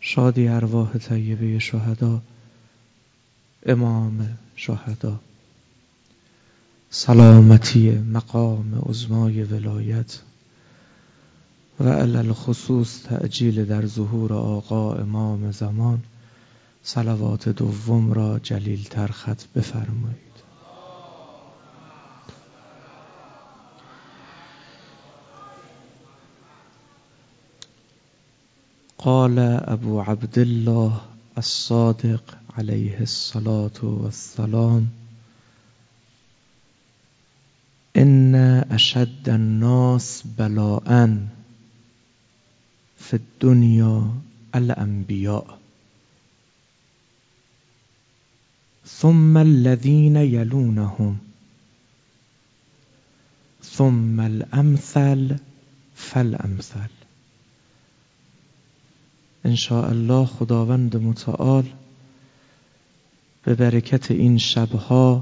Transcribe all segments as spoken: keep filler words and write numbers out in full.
شادی ارواح طیبه شهدا، امام شهدا، سلامتی مقام عظمای ولایت و علی الخصوص تعجیل در ظهور آقا امام زمان، صلوات دوم را جلیل تر ختم بفرمایید. قال ابو عبدالله الصادق علیه الصلاة والسلام: ان اشد الناس بلاء فی الدنیا الانبیاء ثم الذین یلونهم ثم الامثل فالامثل. ان شاء الله خداوند متعال به برکت این شبها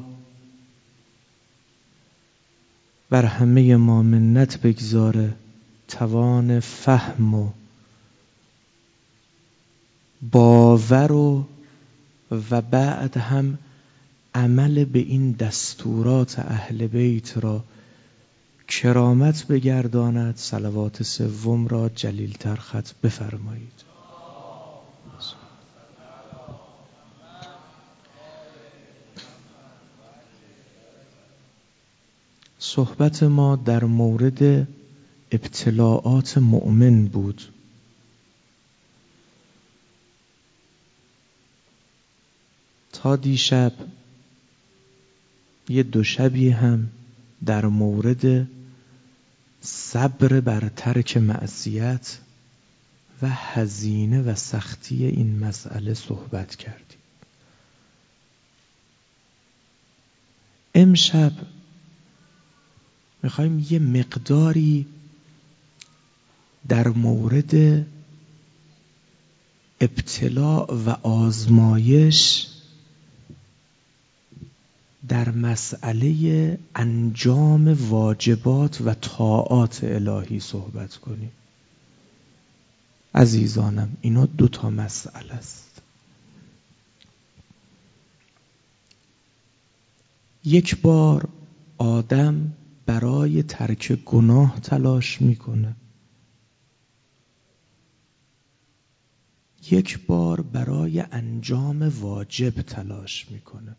بر همه ما منت بگذاره، توان فهم و باور و و بعد هم عمل به این دستورات اهل بیت را کرامت بگرداند. صلوات سوم را جلیل تر ختم بفرمایید. صحبت ما در مورد ابتلاعات مؤمن بود. تا دیشب یه دو شبی هم در مورد صبر بر ترک معصیت و هزینه و سختی این مسئله صحبت کردیم. امشب میخوایم یه مقداری در مورد ابتلاء و آزمایش در مسئله انجام واجبات و طاعات الهی صحبت کنیم. عزیزانم، اینا دو تا مسئله است. یک بار آدم برای ترک گناه تلاش میکنه، یک بار برای انجام واجب تلاش میکنه.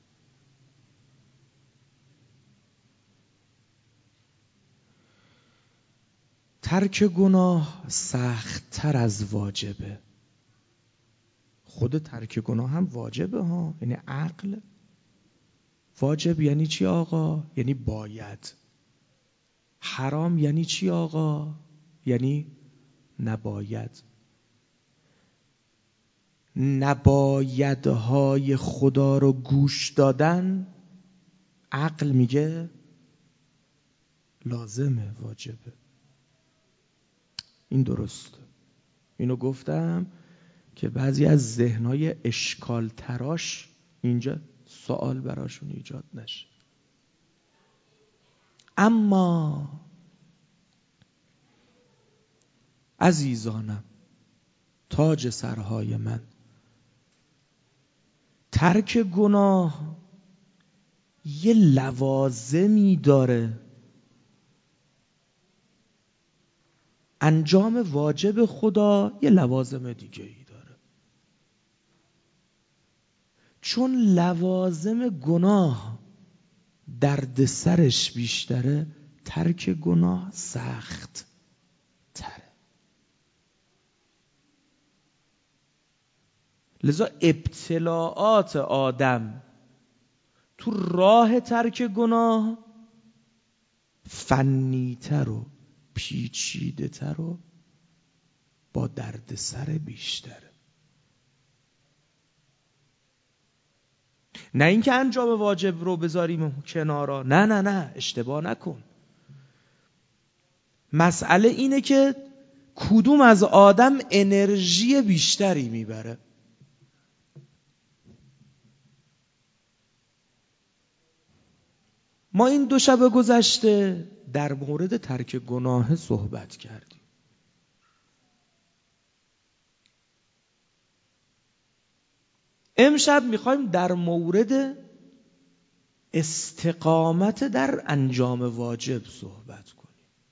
ترک گناه سخت تر از واجبه. خود ترک گناه هم واجبه ها، یعنی عقل. واجب یعنی چی آقا؟ یعنی باید. حرام یعنی چی آقا؟ یعنی نباید. نبایدهای خدا رو گوش دادن عقل میگه لازمه، واجبه. این درسته. اینو گفتم که بعضی از ذهنهای اشکال تراش اینجا سوال براشون ایجاد نشه. اما عزیزانم، تاج سرهای من، ترک گناه یه لوازمی داره، انجام واجب خدا یه لوازم دیگه ای داره. چون لوازم گناه درد سرش بیشتره، ترک گناه سخت تره. لذا ابتلاعات آدم تو راه ترک گناه فنی‌تر و پیچیده‌تر و با درد سر بیشتره. نه اینکه انجام واجب رو بذاریم کنارا، نه نه نه، اشتباه نکن. مسئله اینه که کدوم از آدم انرژی بیشتری میبره. ما این دو شب گذشته در مورد ترک گناه صحبت کردیم. امشب میخوایم در مورد استقامت در انجام واجب صحبت کنیم.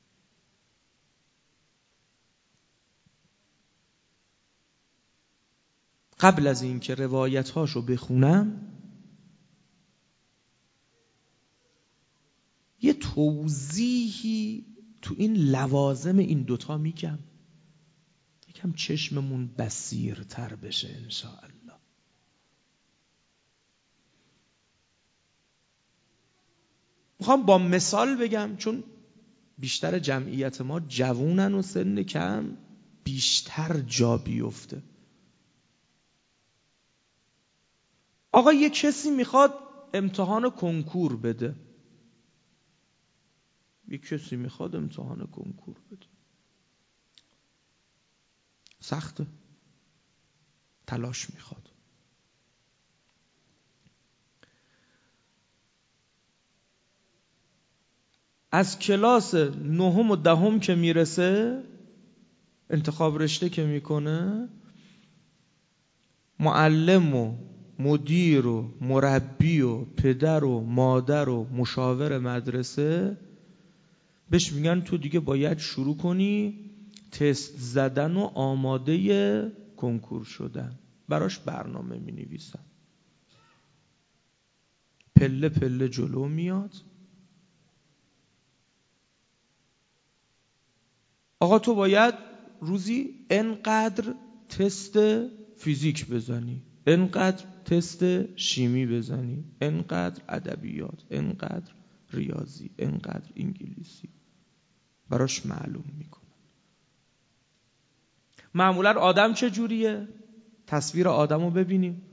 قبل از این که روایت‌هاشو بخونم یه توضیحی تو این لوازم این دوتا میگم، یکم چشممون بصیرتر بشه انشاءالله. میخوام با مثال بگم، چون بیشتر جمعیت ما جوونن و سن کم بیشتر جا بیفته. آقا یه کسی میخواد امتحان کنکور بده، یه کسی میخواد امتحان کنکور بده، سخته، تلاش میخواد. از کلاس نهم و دهم که میرسه، انتخاب رشته که میکنه، معلم و مدیر و مربی و پدر و مادر و مشاور مدرسه بهش میگن تو دیگه باید شروع کنی تست زدن و آماده کنکور شدن. براش برنامه می نویسن، پله پله جلو میاد. آقا تو باید روزی انقدر تست فیزیک بزنی، انقدر تست شیمی بزنی، انقدر ادبیات، انقدر ریاضی، انقدر انگلیسی. براش معلوم میکنه. معمولا آدم چه جوریه؟ تصویر آدم رو ببینیم.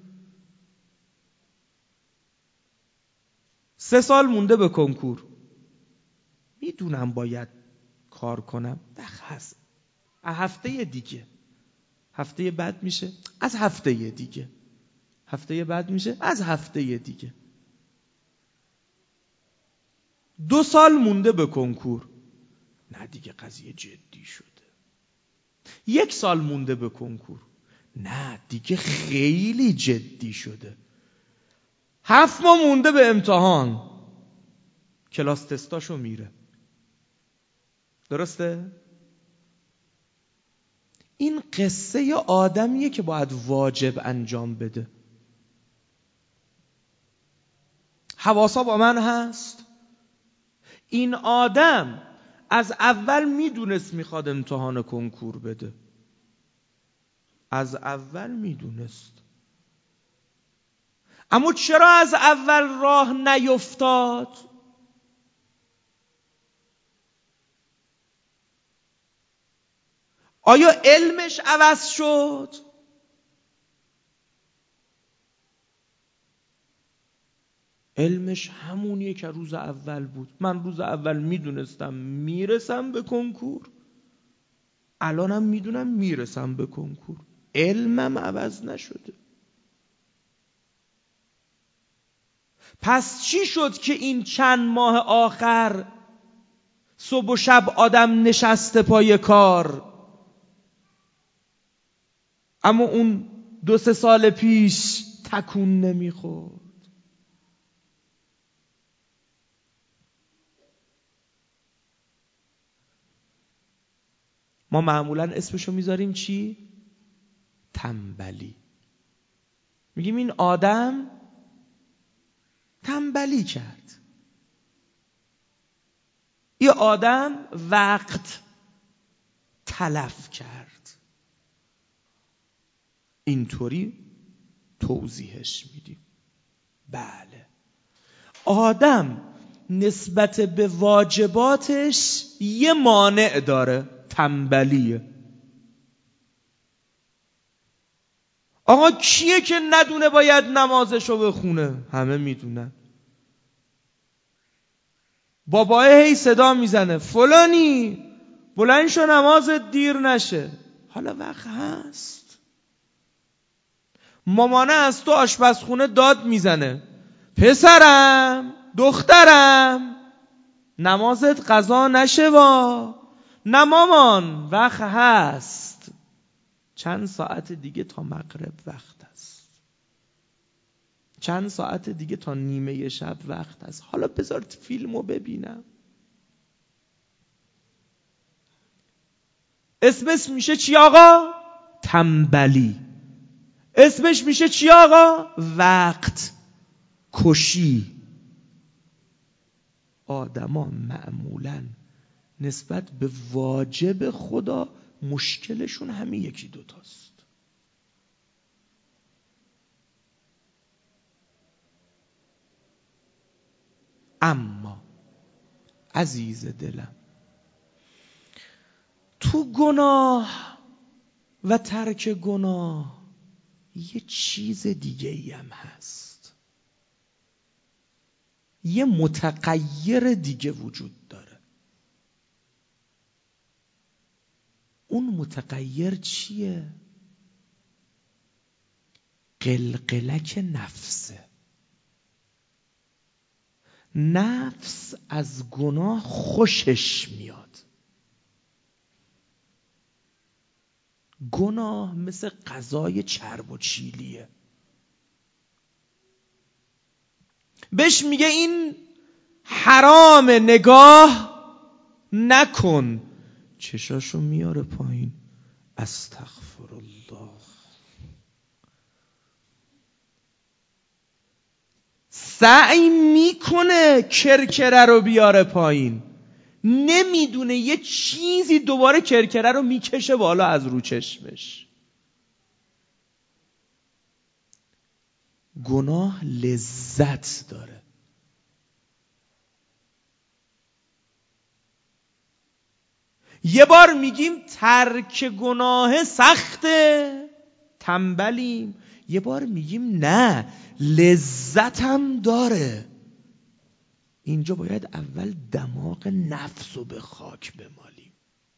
سه سال مونده به کنکور، میدونم باید کار کنم، دخص هفته دیگه، هفته بعد میشه از هفته دیگه، هفته بعد میشه از هفته دیگه. دو سال مونده به کنکور، نه دیگه قضیه جدی شده. یک سال مونده به کنکور، نه دیگه خیلی جدی شده. هفت ماه مونده به امتحان، کلاس تستاشو میره. درسته؟ این قصه آدمیه که باید واجب انجام بده. حواسا با من هست؟ این آدم از اول میدونست میخواد امتحان کنکور بده، از اول میدونست. اما چرا از اول راه نیفتاد؟ آیا علمش عوض شد؟ علمش همونیه که روز اول بود. من روز اول میدونستم میرسم به کنکور، الانم میدونم میرسم به کنکور، علمم عوض نشده. پس چی شد که این چند ماه آخر صبح و شب آدم نشسته پای کار، اما اون دو سه سال پیش تکون نمیخورد؟ ما معمولا اسمشو میذاریم چی؟ تنبلی. میگیم این آدم تنبلی کرد، این آدم وقت تلف کرد. اینطوری توضیحش میدیم. بله، آدم نسبت به واجباتش یه مانع داره، تنبلیه. آقا کیه که ندونه باید نمازشو بخونه؟ همه میدونن. باباه هی صدا میزنه فلانی بلند شو نمازت دیر نشه. حالا وقت هست. مامانه از تو آشپزخونه داد میزنه پسرم دخترم نمازت قضا نشه وا. نه مامان وقت هست، چند ساعت دیگه تا مغرب وقت است. چند ساعت دیگه تا نیمه شب وقت هست، حالا بذار فیلمو ببینم. اسمش میشه چی آقا؟ تنبلی. اسمش میشه چی آقا؟ وقت کشی. آدما معمولاً نسبت به واجب خدا مشکلشون همین یکی دوتاست. اما عزیز دلم، تو گناه و ترک گناه یه چیز دیگه ای هم هست، یه متغیر دیگه وجود داره. اون متغیر چیه؟ قلقلک نفسه. نفس از گناه خوشش میاد. گناه مثل غذای چرب و چیلیه. بهش میگه این حرام، نگاه نکن، چشاشو میاره پایین، استغفر الله. سعی میکنه کرکره رو بیاره پایین، نمیدونه یه چیزی دوباره کرکره رو میکشه بالا از رو چشمش. گناه لذت داره. یه بار میگیم ترک گناه سخته، تنبلیم. یه بار میگیم نه، لذتم داره. اینجا باید اول دماغ نفس رو به خاک بمالیم.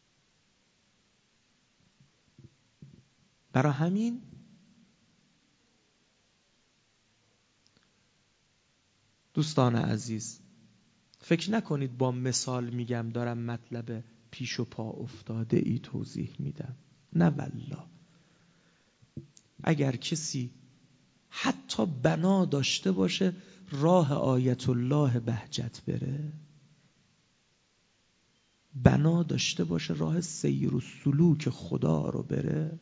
برای همین دوستان عزیز، فکر نکنید با مثال میگم دارم مطلب پیش و پا افتاده ای توضیح میدم. نه والله. اگر کسی حتی بنا داشته باشه راه آیت الله بهجت بره، بنا داشته باشه راه سیر و سلوک خدا رو بره،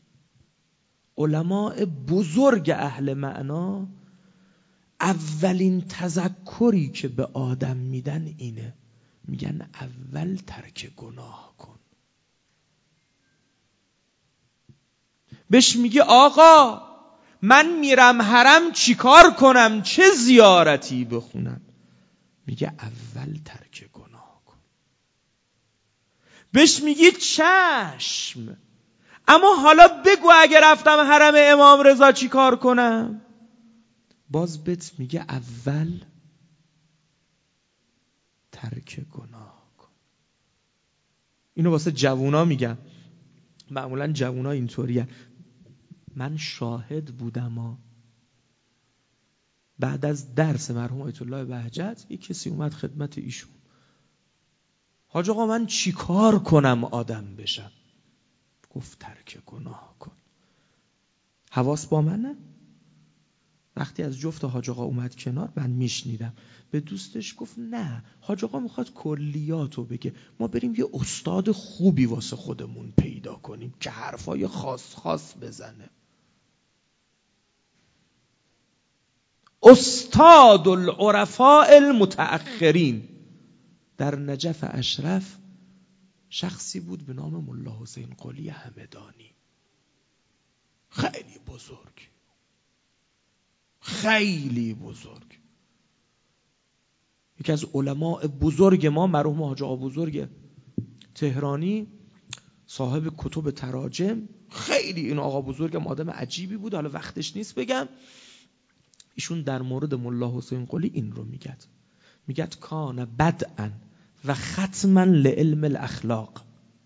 علماء بزرگ اهل معنا اولین تذکری که به آدم میدن اینه، میگن اول ترک گناه کن. بهش میگه آقا من میرم حرم چیکار کنم، چه زیارتی بخونم؟ میگه اول ترک گناه کن. بهش میگی چشم، اما حالا بگو اگه رفتم حرم امام رضا چیکار کنم؟ باز بهت میگه اول ترک گناه کن. اینو واسه جوونا میگم، معمولا جوونا اینطوریه. من شاهد بودم ها. بعد از درس مرحوم آیت الله بهجت یک کسی اومد خدمت ایشون، حاج آقا من چی کار کنم آدم بشم؟ گفت ترک گناه کن. حواس با منه؟ وقتی از جفت حاج آقا اومد کنار من میشنیدم، به دوستش گفت نه حاج آقا میخواد کلیاتو بگه، ما بریم یه استاد خوبی واسه خودمون پیدا کنیم که حرفای خاص خاص بزنه. استاد العرفاء المتأخرین در نجف اشرف شخصی بود به نام ملا حسین قلی همدانی. خیلی بزرگ، خیلی بزرگ، یکی از علماء بزرگ ما، مرحوم حاج آقا بزرگ تهرانی، صاحب کتب تراجم. خیلی این آقا بزرگم آدم عجیبی بود، حالا وقتش نیست بگم. ایشون در مورد ملا حسین قلی این رو میگد، میگد کان بدءا و ختما لعلم الاخلاق.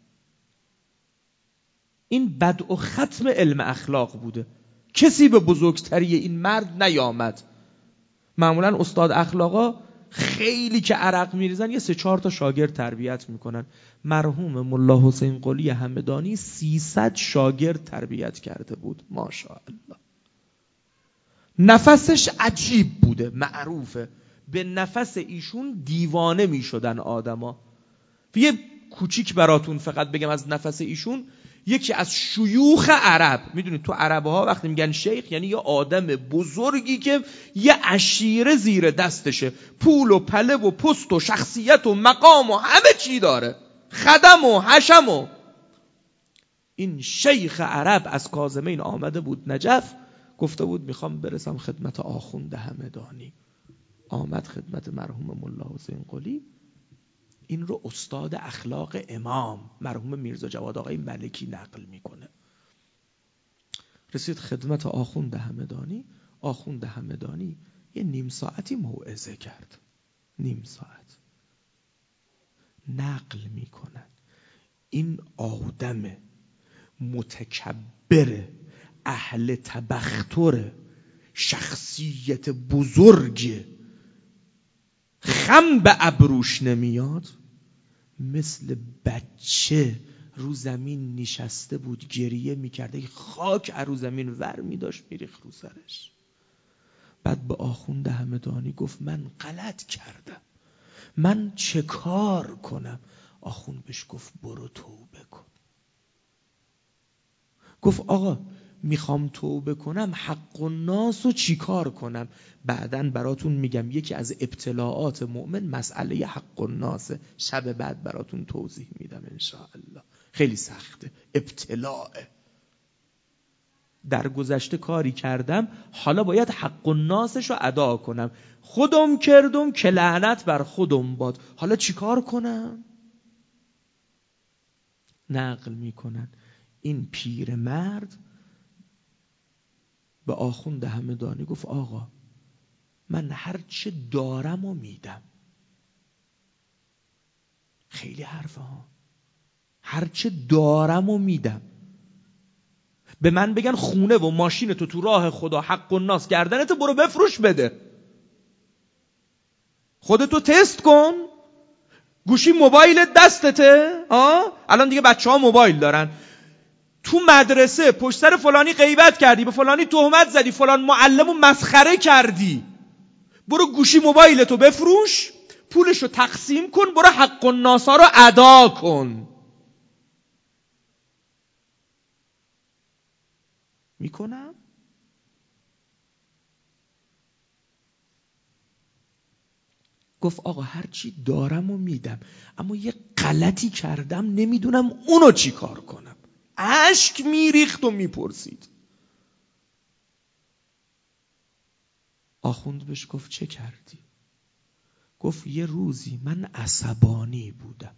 این بدء و ختم علم اخلاق بوده، کسی به بزرگتری این مرد نیامد. معمولا استاد اخلاقا خیلی که عرق میریزن یه سه چهار تا شاگرد تربیت میکنن. مرحوم ملا حسین قلی همدانی سیصد شاگرد تربیت کرده بود، ماشاءالله. نفسش عجیب بوده، معروفه به نفس ایشون دیوانه می شدن آدما. یه کوچیک براتون فقط بگم از نفس ایشون. یکی از شیوخ عرب، میدونید تو عرب ها وقتی میگن شیخ یعنی یه آدم بزرگی که یه عشیره زیر دستشه، پول و پله و پست و شخصیت و مقام و همه چی داره، خدم و حشم و. این شیخ عرب از کاظمین آمده بود نجف، گفته بود میخوام برسم خدمت آخوند همدانی. آمد خدمت مرحوم ملا حسین قلی، این رو استاد اخلاق امام مرحوم میرزا جواد آقای ملکی نقل میکنه. رسید خدمت آخوند همدانی. آخوند همدانی یه نیم ساعتی موعظه کرد، نیم ساعت. نقل میکنن این آدم متکبر اهل تبختر، شخصیت بزرگ، خم به ابروش نمیاد، مثل بچه رو زمین نشسته بود گریه میکرده، خاک رو زمین ور میداشت میریخت رو سرش. بعد به آخوند همدانی گفت من غلط کردم، من چه کار کنم؟ آخوند بهش گفت برو توبه کن. گفت آقا میخوام توبه کنم، حق الناس رو چی کار کنم؟ بعدن براتون میگم یکی از ابتلاعات مؤمن مسئله حق الناس، شب بعد براتون توضیح میدم انشاءالله. خیلی سخته، ابتلاعه. در گذشته کاری کردم، حالا باید حق الناسش رو ادا کنم، خودم کردم که لعنت بر خودم باد، حالا چی کار کنم؟ نقل میکنن این پیر مرد به آخوند همدانی گفت آقا من هر چه دارم و میدم. خیلی حرفه ها، هر چه دارم و میدم. به من بگن خونه و ماشین تو تو راه خدا حق الناس گردنت، برو بفروش بده. خودتو تست کن، گوشی موبایلت دستته. ها الان دیگه بچه ها موبایل دارن. تو مدرسه پشت سر فلانی غیبت کردی، به فلانی تهمت زدی، فلان معلمو مسخره کردی، برو گوشی موبایلتو بفروش، پولشو تقسیم کن، برو حق الناس رو ادا کن. میکنم؟ گفت آقا هر چی دارم و میدم، اما یه غلطی کردم نمیدونم اونو چی کار کنم. اشک میریخت و میپرسید. آخوند بهش گفت چه کردی؟ گفت یه روزی من عصبانی بودم،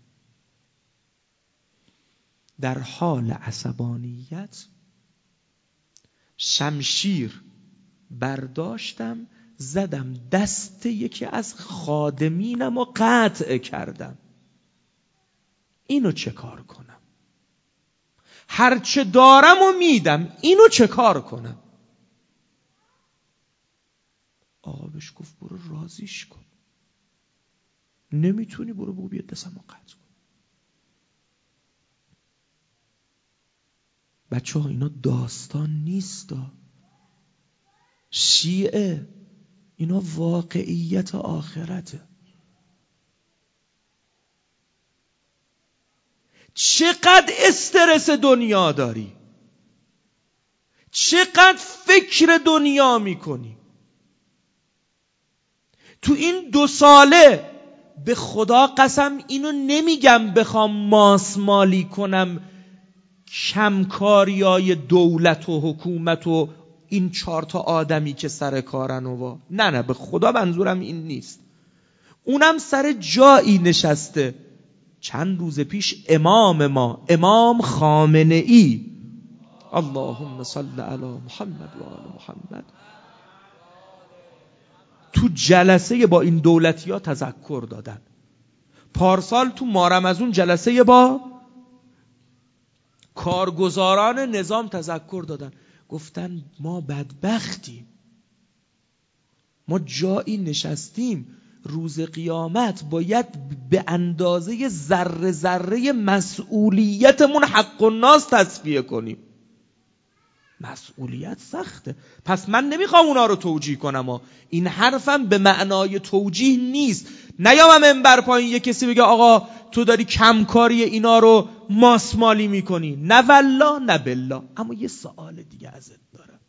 در حال عصبانیت شمشیر برداشتم زدم دست یکی از خادمینم و قطع کردم. اینو چه کار کنم؟ هرچه دارم و میدم، اینو چه کار کنم؟ آقا بهش گفت برو راضیش کن، نمیتونی برو بگو بیاد دستمو قطع کن. بچه ها اینا داستان نیست، شیعه اینا واقعیت آخرته. چقدر استرس دنیا داری، چقدر فکر دنیا میکنی. تو این دو ساله به خدا قسم اینو نمیگم بخوام ماسمالی کنم کمکاریای دولت و حکومت و این چهار تا آدمی که سر کارن و نه نه به خدا منظورم این نیست. اونم سر جایی نشسته. چند روز پیش امام ما امام خامنه ای اللهم صل علی محمد و آل محمد تو جلسه با این دولتی ها تذکر دادن. پارسال تو مارمزون جلسه با کارگزاران نظام تذکر دادن. گفتن ما بدبختیم، ما جایی نشستیم روز قیامت باید به اندازه ذره ذره مسئولیتمون حق الناس تصفیه کنیم. مسئولیت سخته. پس من نمیخوام اونا رو توجیه کنم ها. این حرفم به معنای توجیه نیست. نیامم منبر پایین یه کسی بگه آقا تو داری کمکاری اینا رو ماسمالی میکنی. نه والله نه بالله. اما یه سوال دیگه ازت دارم.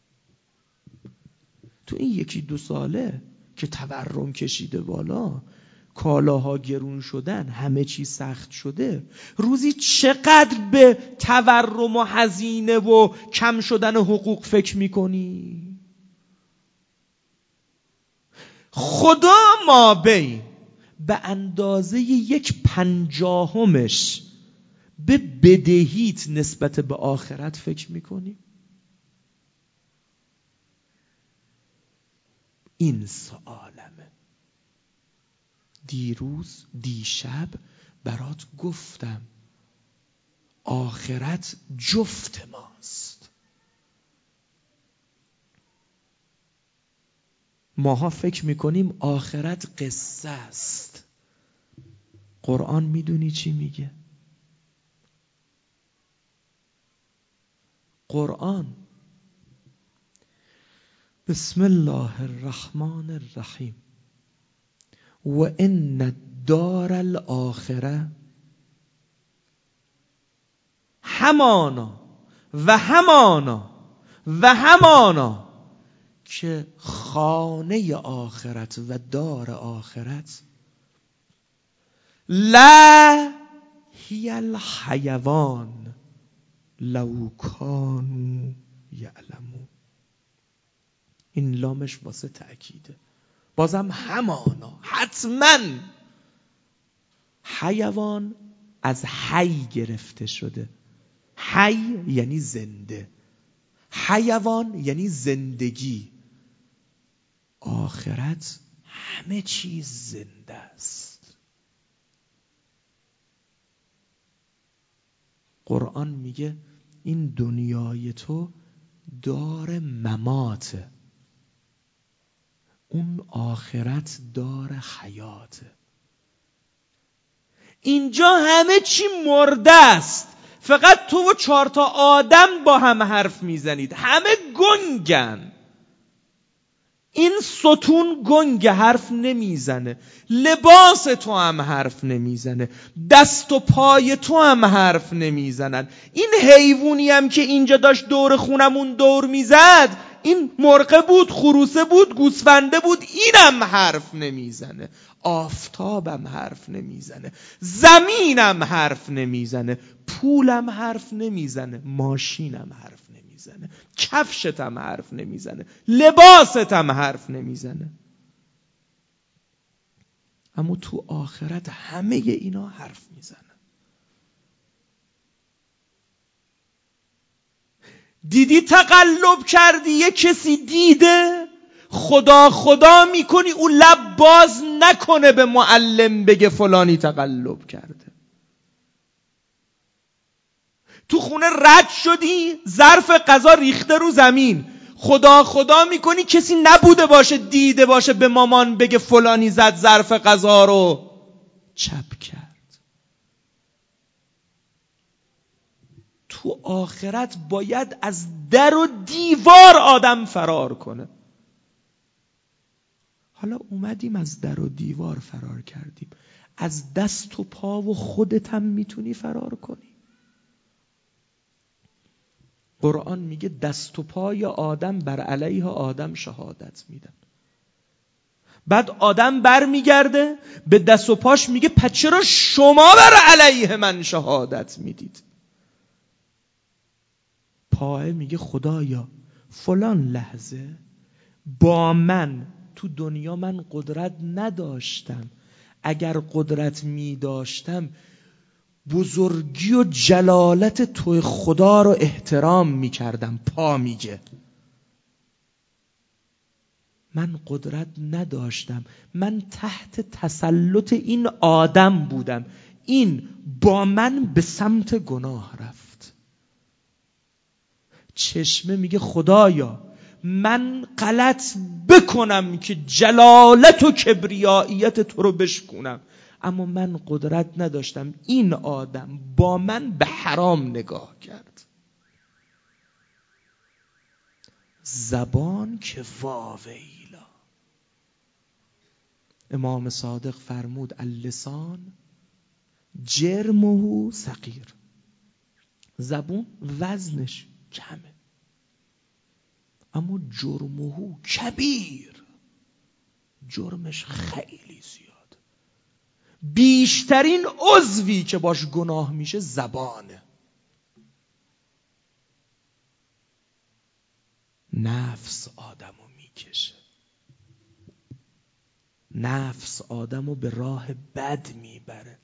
تو این یکی دو ساله که تورم کشیده بالا، کالاها گرون شدن، همه چی سخت شده، روزی چقدر به تورم و هزینه و کم شدن حقوق فکر میکنی؟ خدا ما بین به اندازه یک پنجاهمش به بدهیت نسبت به آخرت فکر میکنی؟ این سوالمه. دیروز دیشب برات گفتم آخرت جفت ماست. ماها فکر میکنیم آخرت قصه است. قرآن میدونی چی میگه؟ قرآن بسم الله الرحمن الرحیم و ان الدار الاخره همانا و همانا و همانا که خانه آخرت و دار آخرت لا هی الحیوان لو کانوا یعلمون. این لامش واسه تأکیده. بازم همانا، حتما. حیوان از حی گرفته شده. حی یعنی زنده، حیوان یعنی زندگی. آخرت همه چیز زنده است. قرآن میگه این دنیای تو دار مماته، اون آخرت دار حیاته. اینجا همه چی مرده است، فقط تو و چهار تا آدم با هم حرف میزنید. همه گنگن. این ستون گنگ، حرف نمیزنه. لباس تو هم حرف نمیزنه. دست و پای تو هم حرف نمیزنن. این حیوانی هم که اینجا داشت دور خونمون دور میزد، این مرغه بود، خروسه بود، گوسفنده بود، اینم حرف نمیزنه. آفتابم حرف نمیزنه، زمینم حرف نمیزنه، پولم حرف نمیزنه، ماشینم حرف نمیزنه، کفشتم حرف نمیزنه، لباستم حرف نمیزنه. اما تو آخرت همه اینا حرف میزنن. دیدی تقلب کردی، یه کسی دیده خدا خدا میکنی اون لب باز نکنه به معلم بگه فلانی تقلب کرده. تو خونه رد شدی، ظرف غذا ریخته رو زمین، خدا خدا میکنی کسی نبوده باشه دیده باشه به مامان بگه فلانی زد ظرف غذا رو چپ کرد. تو آخرت باید از در و دیوار آدم فرار کنه. حالا اومدیم از در و دیوار فرار کردیم، از دست و پا و خودت هم میتونی فرار کنی. قرآن میگه دست و پای آدم بر علیه آدم شهادت میدن. بعد آدم بر میگرده به دست و پاش میگه پس چرا شما بر علیه من شهادت میدید؟ پاه میگه خدایا فلان لحظه با من تو دنیا من قدرت نداشتم، اگر قدرت می داشتم بزرگی و جلالت تو خدا رو احترام می کردم. پا میگه من قدرت نداشتم، من تحت تسلط این آدم بودم، این با من به سمت گناه رفت. چشمه میگه خدایا من غلط بکنم که جلالت و کبریاییت تو رو بشکنم، اما من قدرت نداشتم، این آدم با من به حرام نگاه کرد. زبان که واویلا. امام صادق فرمود اللسان جرمه صغیر. زبون وزنش کمه اما جرمه کبیر، جرمش خیلی زیاد. بیشترین عضوی که باش گناه میشه زبانه. نفس آدمو میکشه، نفس آدمو به راه بد میبره.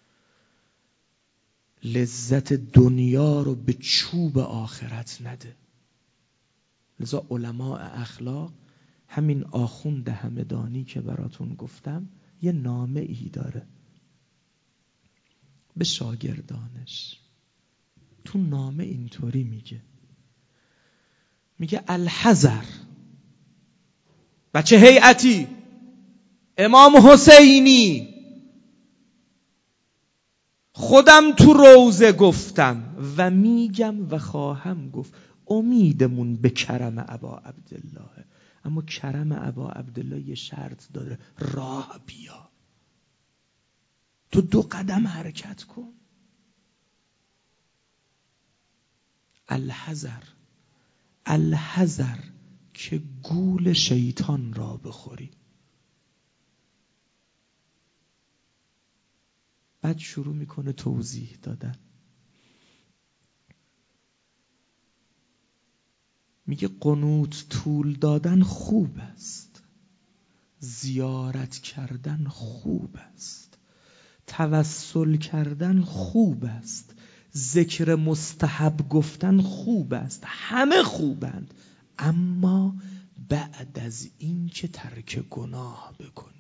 لذت دنیا رو به چوب آخرت نده. لذا علماء اخلاق، همین آخوند همدانی که براتون گفتم، یه نامه ای داره به شاگردانش. تو نامه اینطوری میگه، میگه الحذر. بچه هیئتی، امام حسینی، خودم تو روزه گفتم و میگم و خواهم گفت، امیدمون به کرم ابا عبدالله، اما کرم ابا عبدالله یه شرط داره، راه بیا، تو دو قدم حرکت کن. الحذر، الحذر که گول شیطان را بخوری. بعد شروع میکنه توضیح دادن. میگه قنوت طول دادن خوب است، زیارت کردن خوب است، توسل کردن خوب است، ذکر مستحب گفتن خوب است، همه خوبند، اما بعد از این که ترک گناه بکنی.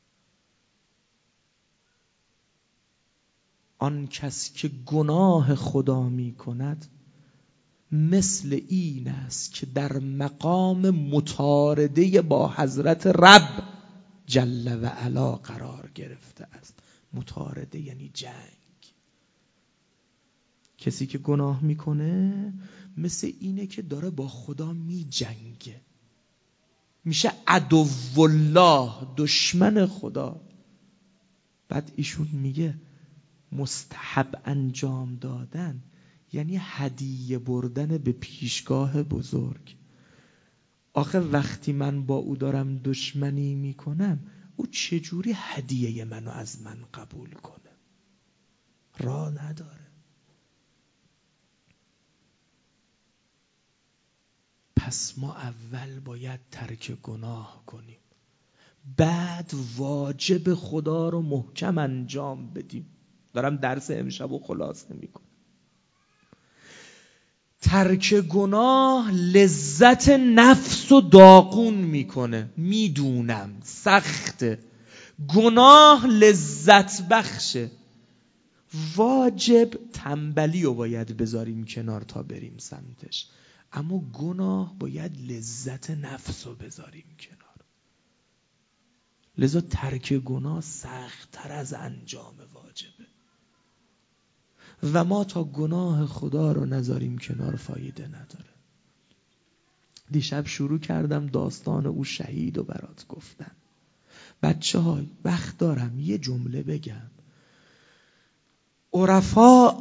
آن کس که گناه خدا می کند مثل این است که در مقام مطارده با حضرت رب جل و علا قرار گرفته است. مطارده یعنی جنگ. کسی که گناه میکنه مثل اینه که داره با خدا می جنگه، میشه عدو الله، دشمن خدا. بعد ایشون میگه مستحب انجام دادن یعنی هدیه بردن به پیشگاه بزرگ. آخه وقتی من با او دارم دشمنی میکنم، او چجوری هدیه منو از من قبول کنه؟ راه نداره. پس ما اول باید ترک گناه کنیم، بعد واجب خدا رو محکم انجام بدیم. دارم درس امشب و خلاصه میکنم. ترک گناه لذت نفس و داغون میکنه، میدونم سخته. گناه لذت بخشه. واجب تنبلی رو باید بذاریم کنار تا بریم سمتش، اما گناه باید لذت نفس رو بذاریم کنار. لذا ترک گناه سخت تر از انجام واجبه و ما تا گناه خدا رو نذاریم کنار فایده نداره. دیشب شروع کردم داستان او شهید رو برات گفتم. بچه های وقت دارم یه جمله بگم. عرفا،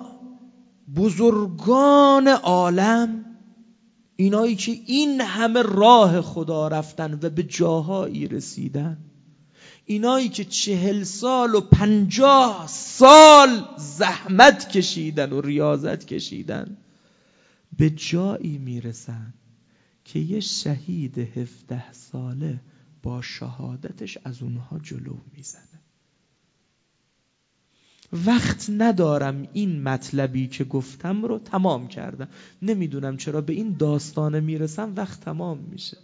بزرگان عالم، اینایی که این همه راه خدا رفتن و به جاهایی رسیدن، اینایی که چهل سال و پنجاه سال زحمت کشیدن و ریاضت کشیدن، به جایی میرسن که یه شهید هفده ساله با شهادتش از اونها جلو میزنه. وقت ندارم این مطلبی که گفتم رو تمام کردم. نمیدونم چرا به این داستانه میرسم وقت تمام میشه.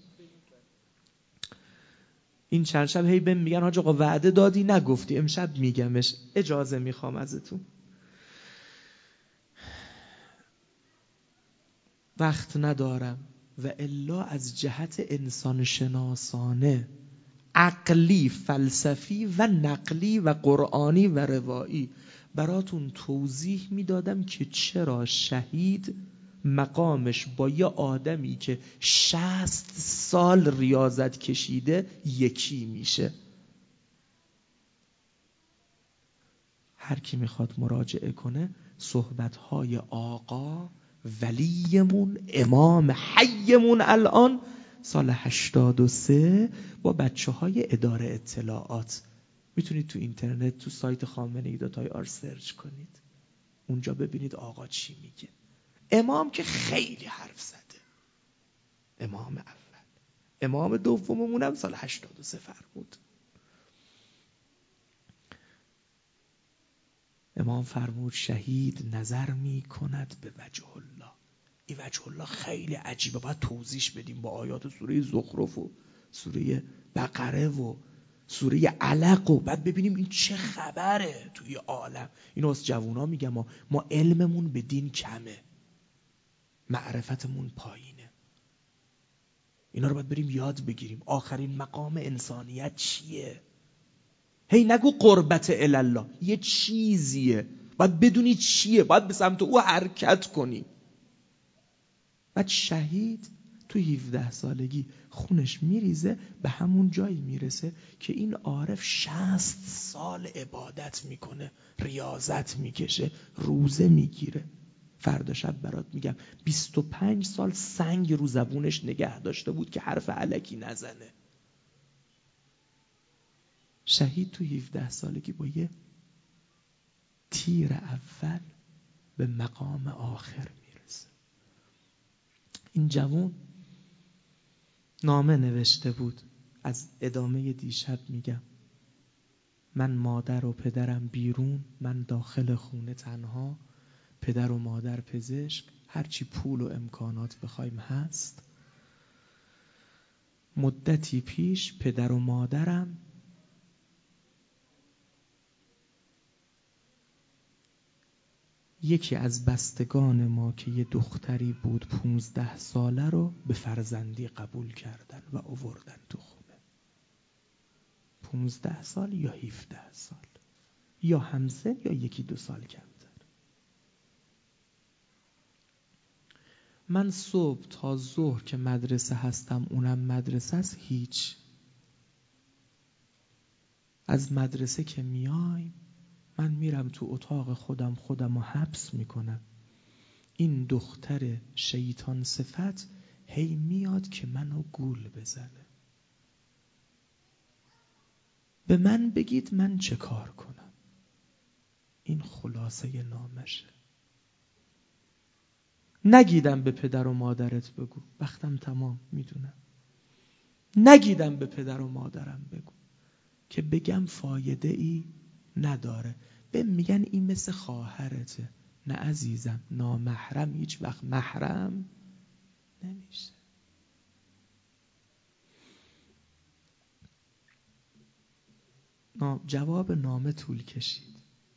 این چند شب هی بهم میگن حاج آقا وعده دادی نگفتی، امشب میگمش. اجازه میخوام ازتون. وقت ندارم و الا از جهت انسان شناسانه، عقلی، فلسفی و نقلی و قرآنی و روایی براتون توضیح میدادم که چرا شهید مقامش با یه آدمی که شصت سال ریاضت کشیده یکی میشه. هر کی میخواد مراجعه کنه صحبتهای آقا ولیمون امام حیمون الان سال هشتاد و سه با بچه های اداره اطلاعات، میتونید تو اینترنت تو سایت خامنه‌ای دات آی آر سرچ کنید، اونجا ببینید آقا چی میگه. امام که خیلی حرف زده، امام اول. امام دوممون هم سال هشتاد و سه فرمود. امام فرمود شهید نظر می کند به وجه الله. این وجه الله خیلی عجیبه، باید توضیح بدیم با آیات سوره زخرف و سوره بقره و سوره علق و بعد ببینیم این چه خبره توی عالم. اینو از جوونا میگم، ما, ما علممون به دین کمه، معرفتمون پایینه. اینا رو باید بریم یاد بگیریم. آخرین مقام انسانیت چیه؟ هی نگو قربت الله، یه چیزیه، باید بدونی چیه، باید به سمت او حرکت کنی. بعد شهید تو هفده سالگی خونش میریزه، به همون جایی میرسه که این عارف شصت سال عبادت میکنه، ریاضت میکشه، روزه میگیره. فردا شب برات میگم بیست و پنج سال سنگ رو زبونش نگه داشته بود که حرف الکی نزنه. شهید تو هفده سالگی با یه تیر اول به مقام آخر میرسه. این جوان نامه نوشته بود، از ادامه دیشب میگم. من مادر و پدرم بیرون، من داخل خونه تنها، پدر و مادر پزشک، هرچی پول و امکانات بخوایم هست. مدتی پیش پدر و مادرم یکی از بستگان ما که یه دختری بود پونزده ساله رو به فرزندی قبول کردن و آوردن تو خونه. پونزده سال یا هفده سال، یا همسن یا یکی دو سال کمتر. من صبح تا ظهر که مدرسه هستم، اونم مدرسه است، هیچ. از مدرسه که میایم من میرم تو اتاق خودم، خودم رو حبس میکنم. این دختر شیطان صفت هی میاد که منو گول بزنه. به من بگید من چه کار کنم. این خلاصه نامشه. نگیدم به پدر و مادرت بگو، وقتم تمام، میدونم. نگیدم به پدر و مادرم بگو که بگم فایده ای نداره. به میگن این مثل خواهرته. نه عزیزم، نامحرم هیچ وقت محرم نمیشه. جواب نامه طول کشید.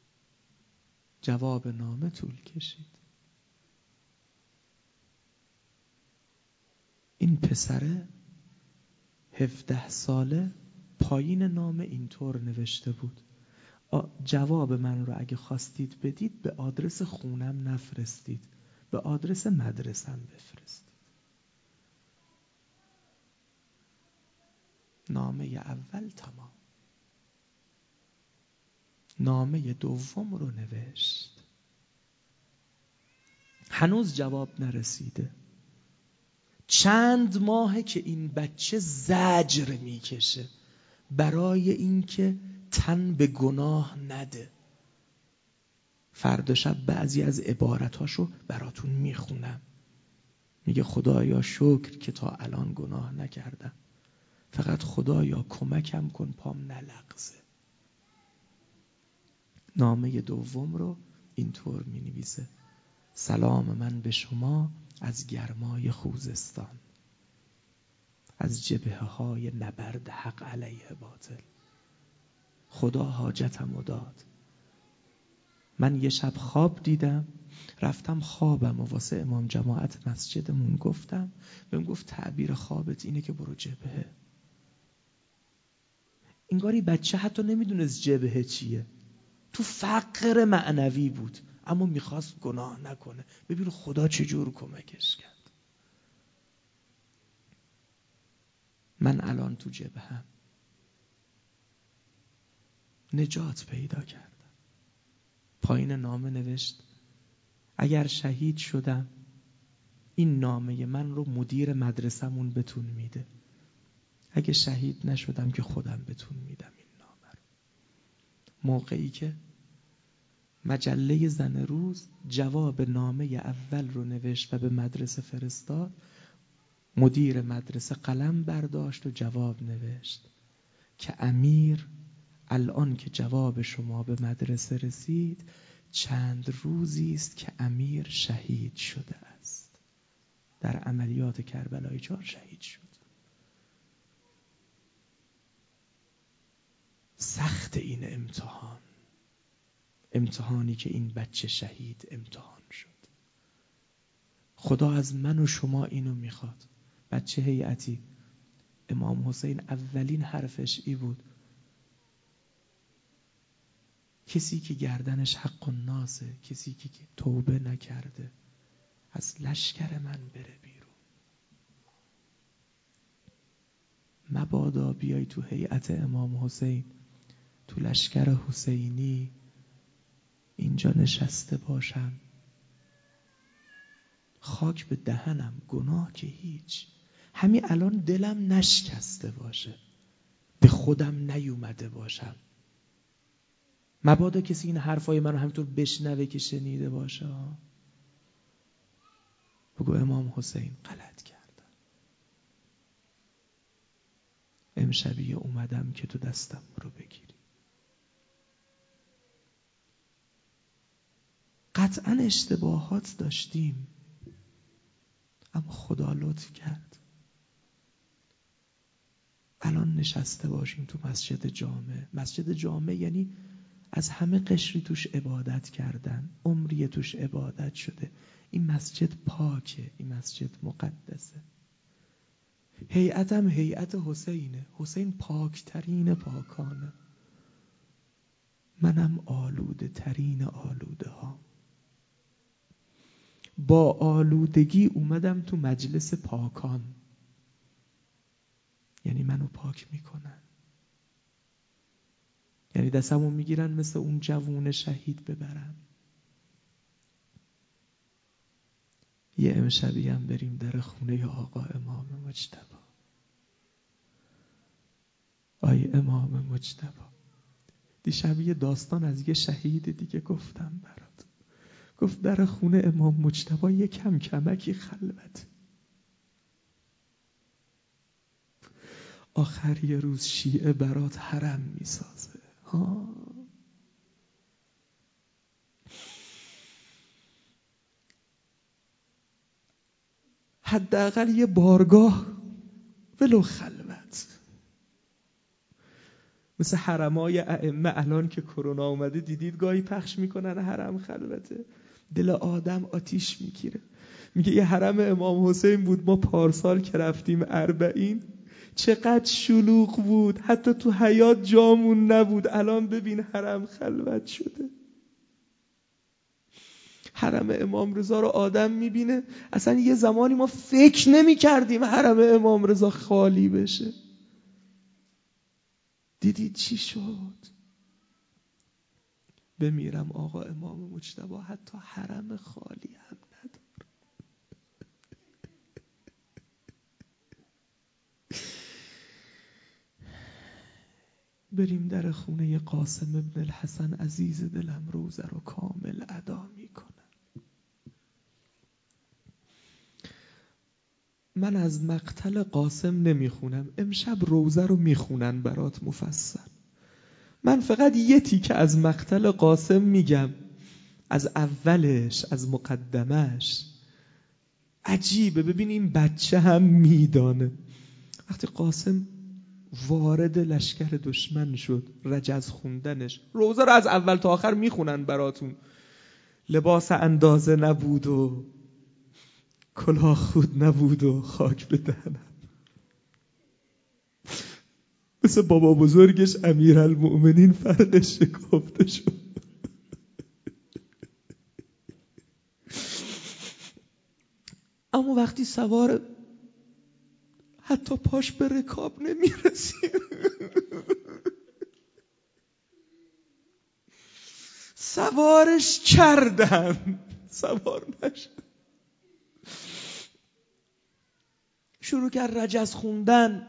جواب نامه طول کشید. این پسره هفده ساله پایین نامه اینطور نوشته بود: جواب من رو اگه خواستید بدید به آدرس خونم نفرستید، به آدرس مدرسم بفرستید. نامه اول تمام. نامه دوم رو نوشت، هنوز جواب نرسیده. چند ماهه که این بچه زجر میکشه برای اینکه تن به گناه نده. فردا شب بعضی از عبارتاشو براتون میخونم. میگه خدایا شکر که تا الان گناه نکردم، فقط خدایا کمکم کن پام نلغزه. نامه دوم رو اینطور می نویسه: سلام من به شما از گرمای خوزستان، از جبهه های نبرد حق علیه باطل. خدا حاجتم داد. من یه شب خواب دیدم، رفتم خوابم و واسه امام جماعت مسجدمون گفتم. بهم گفت تعبیر خوابت اینه که برو جبهه. انگاری بچه حتی نمیدونست جبهه چیه. تو فقر معنوی بود. اما میخواست گناه نکنه. ببین خدا چجور کمکش کرد. من الان تو جبهه‌ام نجات پیدا کردم. پایین نامه نوشت اگر شهید شدم این نامه من رو مدیر مدرسمون بهتون میده، اگه شهید نشدم که خودم بهتون میدم این نامه رو. موقعی که مجله زن روز جواب نامه اول رو نوشت و به مدرسه فرستاد، مدیر مدرسه قلم برداشت و جواب نوشت که امیر الان که جواب شما به مدرسه رسید چند روزی است که امیر شهید شده است. در عملیات کربلای چهار شهید شد. سخت این امتحان، امتحانی که این بچه شهید امتحان شد. خدا از من و شما اینو میخواد. بچه هیئتی امام حسین اولین حرفش ای بود کسی که گردنش حق الناسه، کسی که توبه نکرده از لشکر من بره بیرون. مبادا بیای تو هیئت امام حسین، تو لشکر حسینی اینجا نشسته باشم، خاک به دهنم، گناه که هیچ، همین الان دلم نشکسته باشه، به خودم نیومده باشم. مبادا کسی این حرفای منو همینطور بشنوه که شنیده باشه، بگو امام حسین غلط کردم. امشبیه اومدم که تو دستم رو بگیری. قطعا اشتباهات داشتیم، اما خدا لطف کرد الان نشسته باشیم تو مسجد جامع. مسجد جامع یعنی از همه قشری توش عبادت کردن، عمری توش عبادت شده. این مسجد پاکه، این مسجد مقدسه. هیئتم هیئت حسینه، حسین پاکترین پاکانه، منم آلوده ترین آلوده ها. با آلودگی اومدم تو مجلس پاکان، یعنی منو پاک میکنن، یعنی دستمو میگیرن مثل اون جوون شهید ببرن. یه امشبی هم بریم در خونه آقا امام مجتبی. آی امام مجتبی، دیشب یه داستان از یه شهید دیگه گفتم برات. گفت در خونه امام مجتبی یه کم کمکی خلوت، آخر یه روز شیعه برات حرم میسازه. ها حداقل یه بارگاه ولو خلوت، مثل حرمای ائمه الان که کرونا اومده دیدید گاهی پخش میکنن حرم خلوته، دل آدم آتیش میگیره. میگه یه حرم امام حسین بود ما پارسال که رفتیم اربعین، چقدر شلوغ بود، حتی تو حیاط جامون نبود. الان ببین حرم خلوت شده. حرم امام رضا رو آدم میبینه، اصلا یه زمانی ما فکر نمی کردیم حرم امام رضا خالی بشه. دیدید چی شد؟ بمیرم آقا امام مجتبی حتی حرم خالی هم نداره. بریم در خونه قاسم ابن الحسن عزیز دلم، روزه رو کامل ادا میکنم. من از مقتل قاسم نمیخونم، امشب روزه رو میخونن برات مفصل. من فقط یه تیکه از مقتل قاسم میگم، از اولش، از مقدمش. عجیبه، ببین این بچه هم میدانه. وقتی قاسم وارد لشکر دشمن شد، رجز خوندنش، روزه رو از اول تا آخر میخونن براتون. لباس اندازه نبود و کلاه خود نبود و خاک به دهنم، مثل بابا بزرگش امیرالمؤمنین فرقش شکافته شد. اما وقتی سوار حتی پاش به رکاب نمیرسید، سوارش کردن، سوار نشد. شروع کرد رجز خوندن.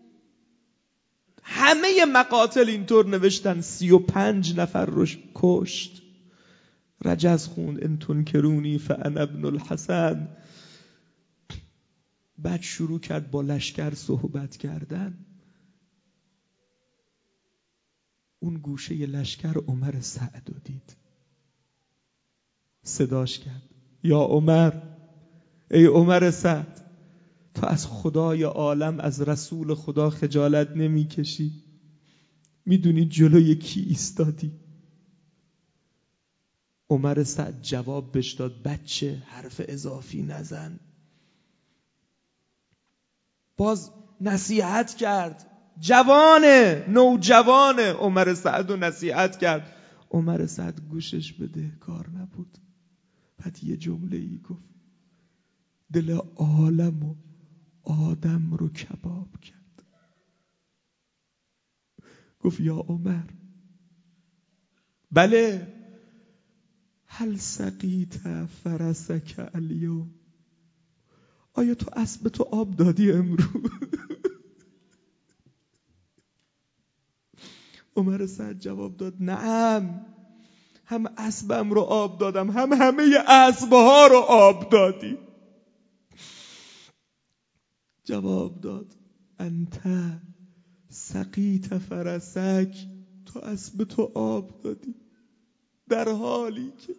همه مقاتل اینطور نوشتن سی و پنج نفر رو کشت. رجز خوند ان تنکرونی فانا ابن الحسن. بعد شروع کرد با لشکر صحبت کردن. اون گوشه لشکر عمر سعد رو دید، صداش کرد یا عمر، ای عمر سعد، تو از خدای عالم، از رسول خدا خجالت نمی کشی؟ میدونی جلوی کی ایستادی؟ عمر سعد جواب بهش داد بچه حرف اضافی نزن. باز نصیحت کرد، جوانه، نوجوانه، عمر سعد رو نصیحت کرد. عمر سعد گوشش بده کار نبود. بعد یه جمله ای گفت دل عالم و آدم رو کباب کرد. گفت یا عمر، بله، هل سقیت فرسک الیوم، آیا تو اسب تو آب دادی امروز؟ عمر سعد جواب داد نعم، هم اسبم رو آب دادم، هم همه اسبها رو آب دادی. جواب داد انت سقیت فرسک، تو اسب تو آب دادی، در حالی که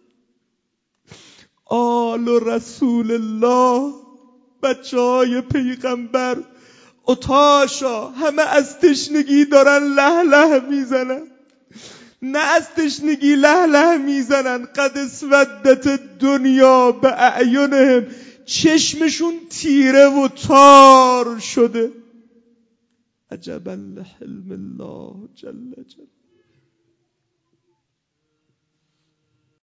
آل رسول الله، بچه های پیغمبر، اتاشا، همه از تشنگی دارن له له میزنن. نه از تشنگی له له میزنن، قد اسودت دنیا به اعینهم، چشمشون تیره و تار شده. عجبا لحلم الله جل جل.